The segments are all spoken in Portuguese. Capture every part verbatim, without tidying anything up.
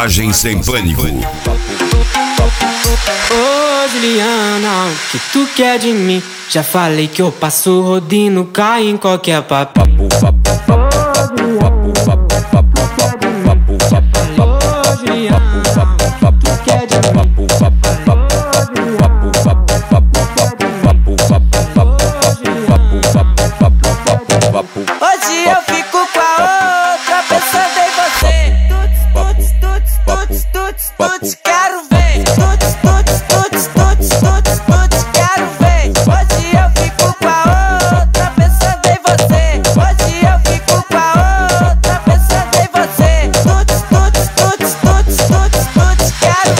Viagem Sem Pânico. Ô Juliana, o que tu quer de mim? Já falei que eu passo rodinho, cai em qualquer papo. Hoje eu fico com a outra, pensando em você. Tuts, tuts, tuts, tuts, tuts, quero ver. Tuts, tuts, tuts, tuts, tuts, tuts, quero ver. Hoje eu fico com a outra, pensando em você. Hoje eu fico com a outra, pensando em você. Tuts, tuts, tuts, tuts, tuts, tuts, quero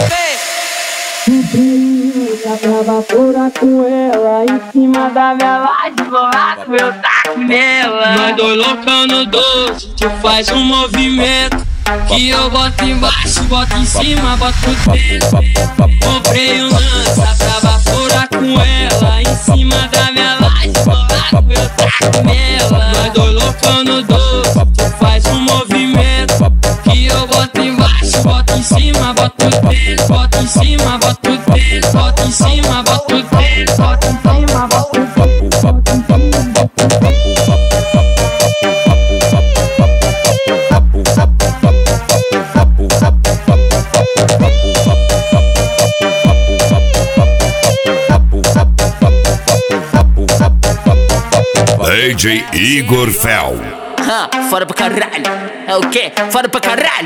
ver. Já tava fora com ela, em cima da minha laje, bolado, eu taco nela. Nós dois loucão no doce, tu faz um movimento que eu boto embaixo, boto em cima, boto dentro. Comprei um lança, tava fora com ela, em cima da minha laje, bolado, eu taco nela. Nós dois loucão no doce, tu faz um movimento que eu boto embaixo, boto em cima, boto dentro. Boto em cima, boto dentro, boto em cima, boto dentro, boto em cima, boto dentro. D J Igor Fel. Ha, fora pra caralho. É o quê? Fora pra caralho.